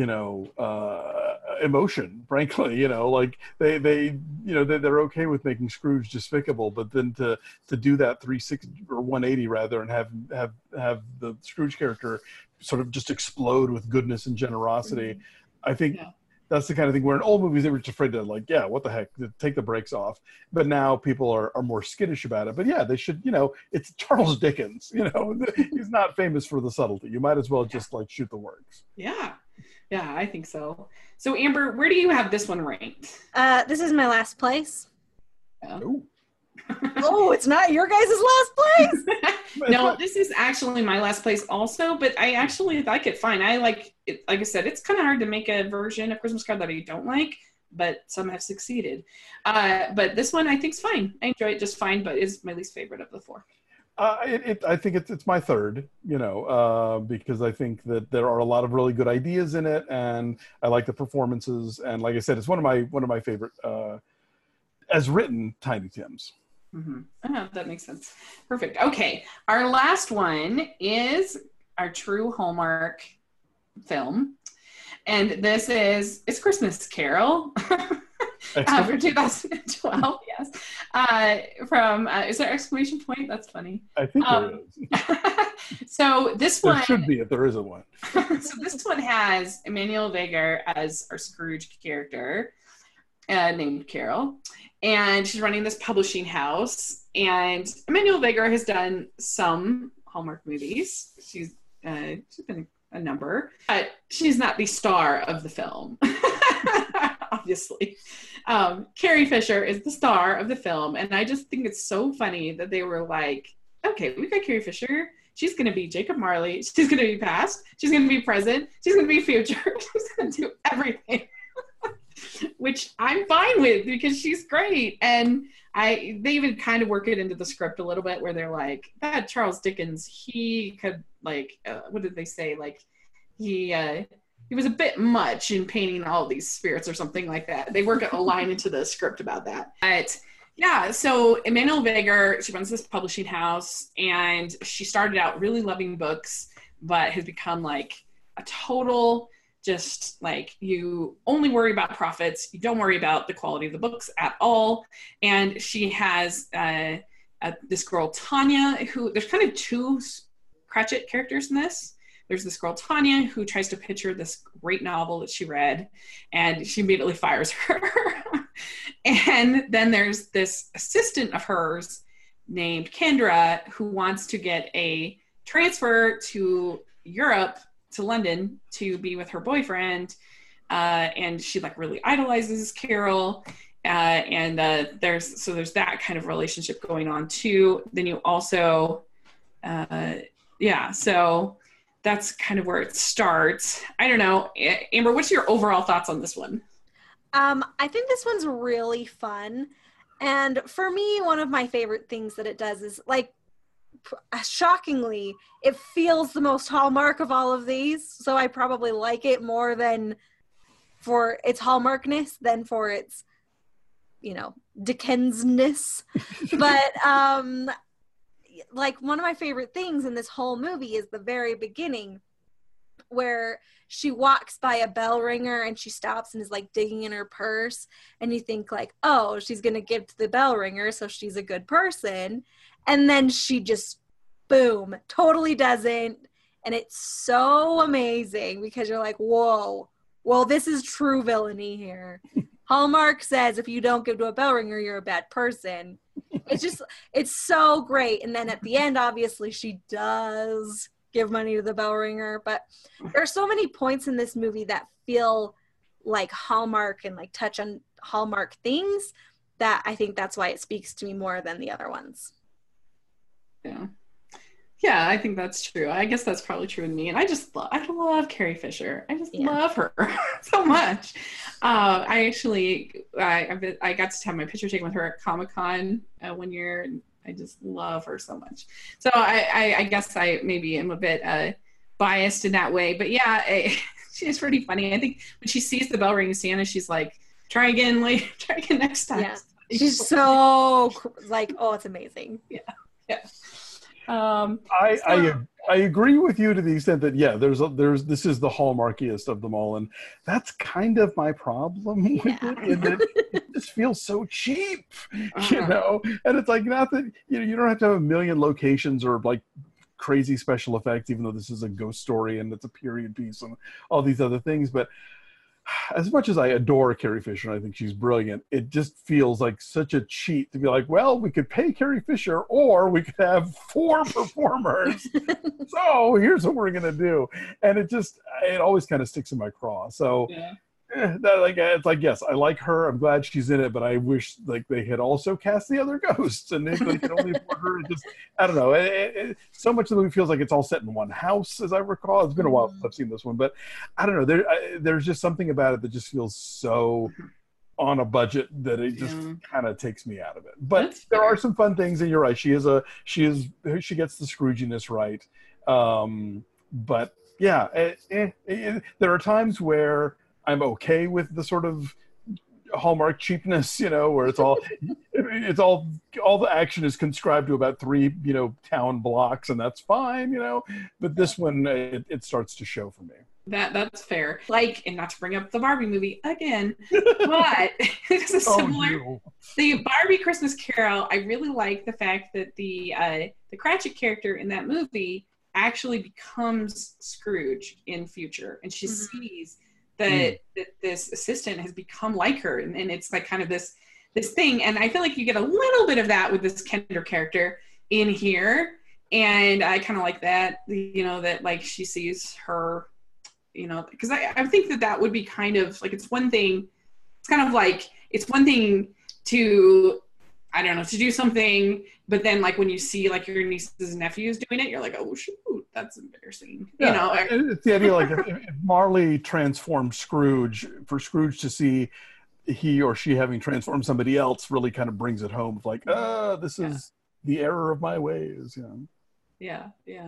emotion, frankly. Like they're okay with making Scrooge despicable, but then to do that 360 or 180 rather, and have the Scrooge character sort of just explode with goodness and generosity. I think that's the kind of thing where in old movies they were just afraid to, like, what the heck, take the brakes off. But now people are more skittish about it. But yeah, they should, it's Charles Dickens, he's not famous for the subtlety. You might as well just like shoot the works. Yeah, I think so. So Amber, where do you have this one ranked? This is my last place. Ooh. Oh, it's not your guys' last place? No, this is actually my last place also, but I actually like it fine. I like it. Like I said, it's kind of hard to make a version of Christmas Carol that I don't like, but some have succeeded. But this one I think is fine. I enjoy it just fine, but is my least favorite of the four. I think it's my third, because I think that there are a lot of really good ideas in it, and I like the performances. And like I said, it's one of my favorite, as written, Tiny Tims. Oh, that makes sense. Perfect. Okay, our last one is our true Hallmark film, and it's Christmas Carol. For 2012, yes. From is there exclamation point? That's funny. I think there is. So this one should be if there isn't one. So this one has Emmanuel Vega as our Scrooge character, named Carol, and she's running this publishing house. And Emmanuel Vega has done some Hallmark movies. She's been a number, but she's not the star of the film. Obviously. Carrie Fisher is the star of the film, and I just think it's so funny that they were like, okay, we've got Carrie Fisher. She's going to be Jacob Marley. She's going to be past. She's going to be present. She's going to be future. She's going to do everything, which I'm fine with because she's great. And they even kind of work it into the script a little bit where they're like, that Charles Dickens, he could, like, what did they say? Like, he was a bit much in painting all these spirits or something like that. They work a line into the script about that. But yeah, so Emmanuel Vega, she runs this publishing house, and she started out really loving books, but has become like a total, just like, you only worry about profits. You don't worry about the quality of the books at all. And she has this girl, Tanya, who, there's kind of two Cratchit characters in this. There's this girl, Tanya, who tries to pitch her this great novel that she read, and she immediately fires her. And then there's this assistant of hers named Kendra, who wants to get a transfer to Europe, to London, to be with her boyfriend. And she, like, really idolizes Carol. And there's that kind of relationship going on too. Then you also, so that's kind of where it starts. I don't know. Amber, what's your overall thoughts on this one? I think this one's really fun. And for me, one of my favorite things that it does is, like, shockingly, it feels the most Hallmark of all of these. So I probably like it more than for its Hallmarkness than for its, Dickensness. But, like, one of my favorite things in this whole movie is the very beginning where she walks by a bell ringer and she stops and is, like, digging in her purse, and you think, like, oh, she's gonna give to the bell ringer, so she's a good person, and then she just, boom, totally doesn't. And it's so amazing because you're like, whoa, well, this is true villainy here. Hallmark says if you don't give to a bell ringer, you're a bad person. It's so great. And then at the end, obviously, she does give money to the bell ringer. But there are so many points in this movie that feel like Hallmark and, like, touch on Hallmark things that I think that's why it speaks to me more than the other ones. Yeah, I think that's true. I guess that's probably true in me. And I love Carrie Fisher. I just love her so much. I got to have my picture taken with her at Comic-Con 1 year. And I just love her so much. So I guess I maybe am a bit biased in that way. But yeah, she's pretty funny. I think when she sees the bell ring Santa, she's like, try again later, try again next time. Yeah. She's so like, oh, it's amazing. Yeah. I agree with you to the extent that this is the hallmarkiest of them all, and that's kind of my problem with it, in that it just feels so cheap, you know. And it's like, not that you don't have to have a million locations or like crazy special effects, even though this is a ghost story and it's a period piece and all these other things, but as much as I adore Carrie Fisher and I think she's brilliant, it just feels like such a cheat to be like, well, we could pay Carrie Fisher or we could have 4 performers. So here's what we're going to do. And it always kind of sticks in my craw. So it's like, yes, I like her. I'm glad she's in it, but I wish like they had also cast the other ghosts and they could only afford her. I don't know. So much of the movie feels like it's all set in one house, as I recall. It's been a while since I've seen this one, but I don't know. There's just something about it that just feels so on a budget that it just kind of takes me out of it. But there are some fun things, and you're right. She gets the Scrooginess right. But yeah, there are times where I'm okay with the sort of Hallmark cheapness, you know, where it's all the action is conscribed to about 3, town blocks, and that's fine, you know. But this one, it starts to show for me. That's fair. Like, and not to bring up the Barbie movie again, but it's a similar. The Barbie Christmas Carol. I really like the fact that the Cratchit character in that movie actually becomes Scrooge in future, and she sees that this assistant has become like her, and it's like kind of this thing. And I feel like you get a little bit of that with this Kendra character in here, and I kind of like that, that like she sees her, because I think that would be kind of like, it's one thing to, I don't know, to do something, but then like when you see like your nieces and nephews doing it, you're like, oh shoot, that's embarrassing. It's the idea like if Marley transformed Scrooge, for Scrooge to see he or she having transformed somebody else really kind of brings it home. It's like, this is the error of my ways. Yeah.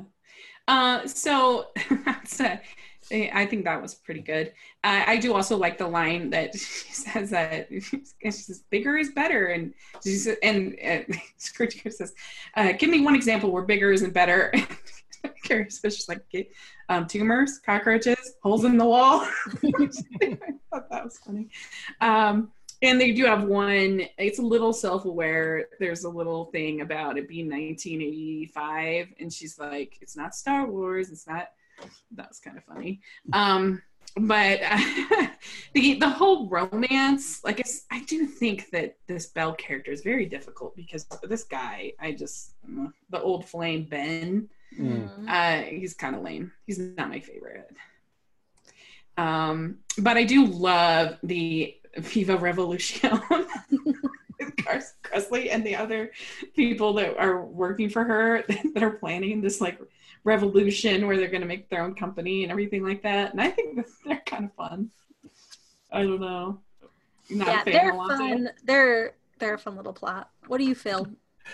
So that's I think that was pretty good. I do also like the line that she says that she says, bigger is better. And she says, Scrooge says, give me one example where bigger isn't better. Carrie Fisher's like, tumors, cockroaches, holes in the wall. I thought that was funny. And they do have one, it's a little self-aware. There's a little thing about it being 1985. And she's like, it's not Star Wars. It's not. That was kind of funny. But the whole romance, like I do think that this Belle character is very difficult because this guy, the old flame Ben, he's kind of lame. He's not my favorite. But I do love the Viva Revolution with Carson Kressley and the other people that are working for her that are planning this like revolution where they're going to make their own company and everything like that. And I think they're kind of fun. I don't know. They're fun. They're a fun little plot. What do you feel?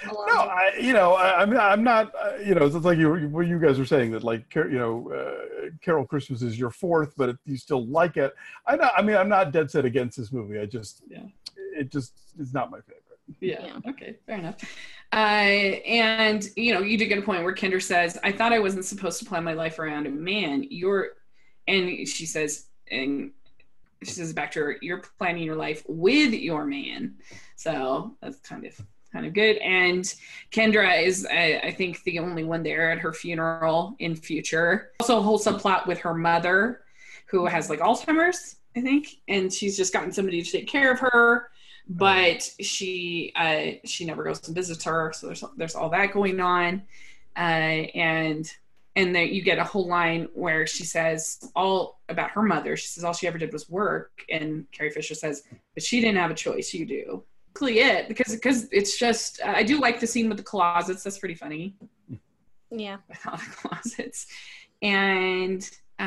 I'm not. It's like what you guys were saying that like Carol Christmas is your 4th, but you still like it. I'm not dead set against this movie. It just is not my favorite. Yeah. Okay. Fair enough. And you did get a point where Kendra says, I thought I wasn't supposed to plan my life around a man. And she says back to her, you're planning your life with your man. So that's kind of good. And Kendra is, I think, the only one there at her funeral in future. Also a whole subplot with her mother who has like Alzheimer's, I think. And she's just gotten somebody to take care of her. But she never goes and visits her, so there's all that going on, and then you get a whole line where she says all about her mother. She says all she ever did was work, and Carrie Fisher says, but she didn't have a choice. You do. Basically it, because it's just I do like the scene with the closets. That's pretty funny. Yeah. with all the closets. And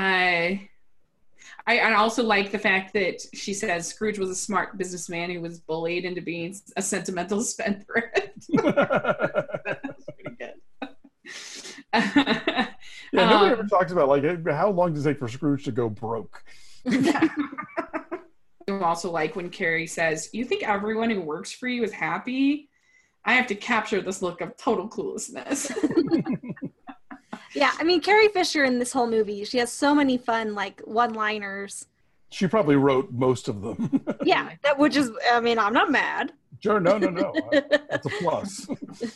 I also like the fact that she says Scrooge was a smart businessman who was bullied into being a sentimental spendthrift. That's pretty good. Yeah, nobody ever talks about like how long does it take for Scrooge to go broke? I also like when Carrie says, "You think everyone who works for you is happy? I have to capture this look of total cluelessness." Yeah, I mean, Carrie Fisher in this whole movie, she has so many fun, like, one-liners. She probably wrote most of them. Yeah, which is, I mean, I'm not mad. Sure, no. That's a plus.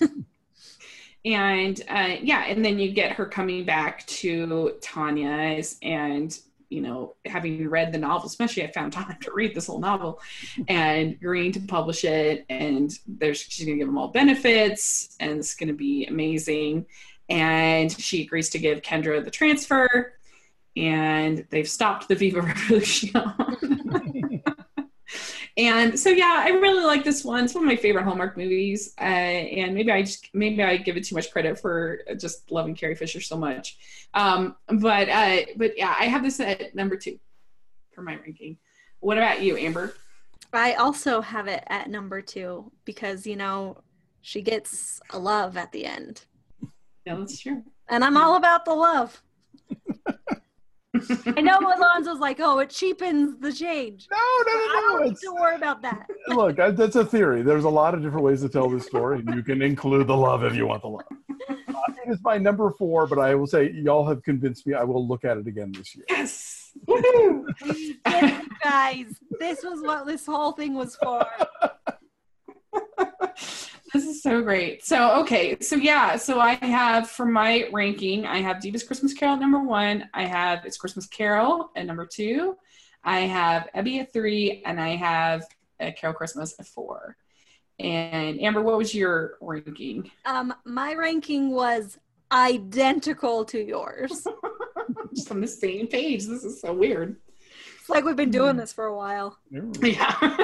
And and then you get her coming back to Tanya's and, you know, having read the novel, especially I found time to read this whole novel, and agreeing to publish it. And she's going to give them all benefits, and it's going to be amazing. And she agrees to give Kendra the transfer, and they've stopped the Viva Revolution. And so, yeah, I really like this one. It's one of my favorite Hallmark movies. And maybe I give it too much credit for just loving Carrie Fisher so much. But yeah, I have this at number 2 for my ranking. What about you, Amber? I also have it at number 2 because, you know, she gets a love at the end. Yeah, that's true. And I'm all about the love. I know Alonzo's like, oh, it cheapens the change. No. I don't need to worry about that. Look, that's a theory. There's a lot of different ways to tell this story, and you can include the love if you want the love. It is my number 4, but I will say y'all have convinced me. I will look at it again this year. Yes. Woohoo! We did it, guys. This was what this whole thing was for. This is so great. So, okay. So, yeah. So, I have, for my ranking, I have Diva's Christmas Carol at number 1. I have It's Christmas Carol at number 2. I have Ebby at 3. And I have Carol Christmas at 4. And, Amber, what was your ranking? My ranking was identical to yours. Just on the same page. This is so weird. It's like we've been doing this for a while. Yeah.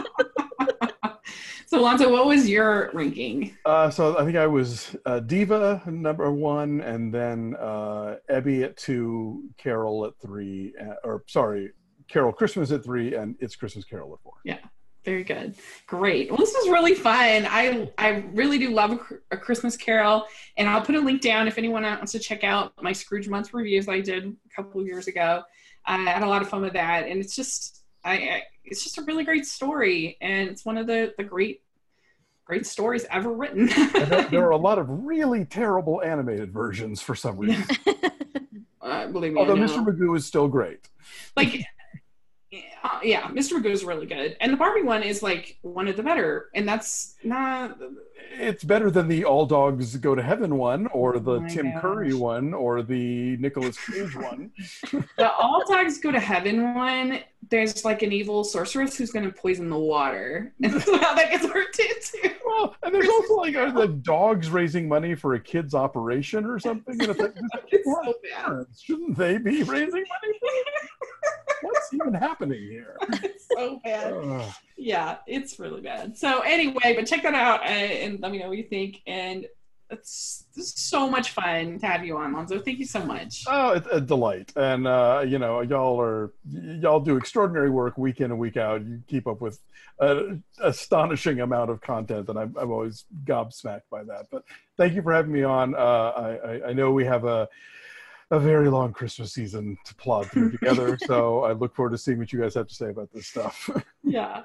So, Alonzo, what was your ranking? So I think I was Diva number 1, and then Ebby at 2, Carol at 3, Carol Christmas at 3, and It's Christmas Carol at 4. Yeah, very good. Great. Well, this was really fun. I really do love a Christmas Carol, and I'll put a link down if anyone wants to check out my Scrooge Month reviews I did a couple of years ago. I had a lot of fun with that, and it's just it's just a really great story, and it's one of the great stories ever written. There are a lot of really terrible animated versions for some reason. Believe me, although Mr. Magoo is still great. Like, yeah, Mr. Magoo is really good, and the Barbie one is like one of the better, and that's not. It's better than the All Dogs Go to Heaven one, or the Tim Curry one, or the Nicolas Cage one. The All Dogs Go to Heaven one, there's like an evil sorceress who's going to poison the water. And that's how that gets worked into. Well, and there's also like the dogs raising money for a kid's operation or something. And it's like, So bad. Shouldn't they be raising money? What's even happening here? It's so bad. Yeah, it's really bad. So anyway, but check that out and let me know what you think. And this is so much fun to have you on, Lonzo. Thank you so much. Oh, it's a delight. And, you know, y'all do extraordinary work week in and week out. You keep up with an astonishing amount of content, and I'm always gobsmacked by that. But thank you for having me on. I know we have a very long Christmas season to plod through together, so I look forward to seeing what you guys have to say about this stuff. Yeah.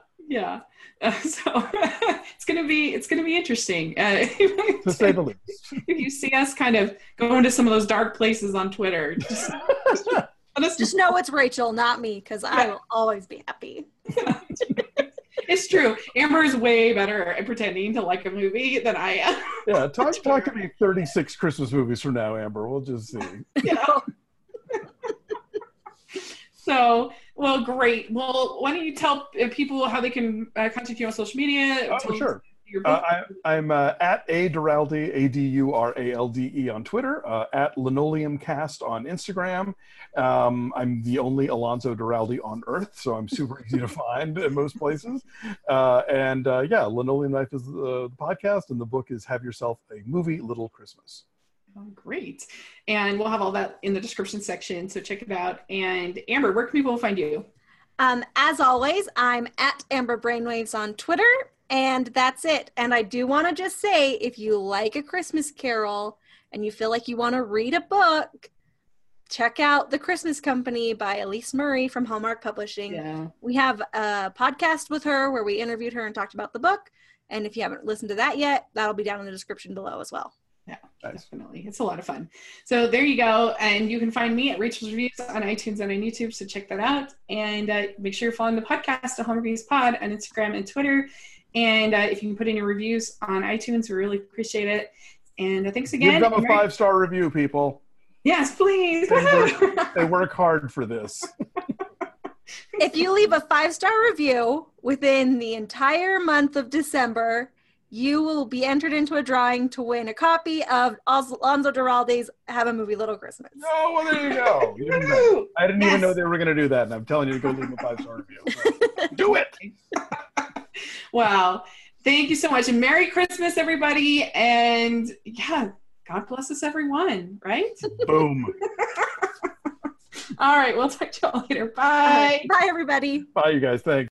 So it's gonna be interesting. To say the least. If you see us kind of go into some of those dark places on Twitter, just know it's Rachel, not me, because I will always be happy. It's true. Amber is way better at pretending to like a movie than I am. Yeah, talk to me 36 Christmas movies from now, Amber. We'll just see. Yeah. So, well, great. Well, why don't you tell people how they can contact you on social media? Oh, sure. I'm at Duralde, ADURALDE on Twitter, at Linoleumcast on Instagram. I'm the only Alonzo Duralde on Earth, so I'm super easy to find in most places. Linoleum Knife is the podcast, and the book is Have Yourself a Movie, Little Christmas. Oh, great. And we'll have all that in the description section, so check it out. And Amber, where can people find you? As always, I'm at Amber Brainwaves on Twitter, and that's it. And I do want to just say, if you like A Christmas Carol and you feel like you want to read a book, check out The Christmas Company by Elise Murray from Hallmark Publishing. Yeah. We have a podcast with her where we interviewed her and talked about the book. And if you haven't listened to that yet, that'll be down in the description below as well. Yeah, definitely. It's a lot of fun. So there you go. And you can find me at Rachel's Reviews on iTunes and on YouTube. So check that out. And make sure you're following the podcast, Home Reviews Pod, on Instagram and Twitter. And if you can put in your reviews on iTunes, we really appreciate it. And thanks again. Give them a 5-star review, people. Yes, please. They work hard for this. If you leave a 5-star review within the entire month of December, you will be entered into a drawing to win a copy of Alonso Duralde's Have a Movie Little Christmas. Oh, well, there you go. I didn't even know they were going to do that, and I'm telling you to go leave a 5-star review. So, do it! Wow. Thank you so much. And Merry Christmas, everybody. And yeah, God bless us, everyone, right? Boom. All right. We'll talk to you all later. Bye. Bye, everybody. Bye, you guys. Thanks.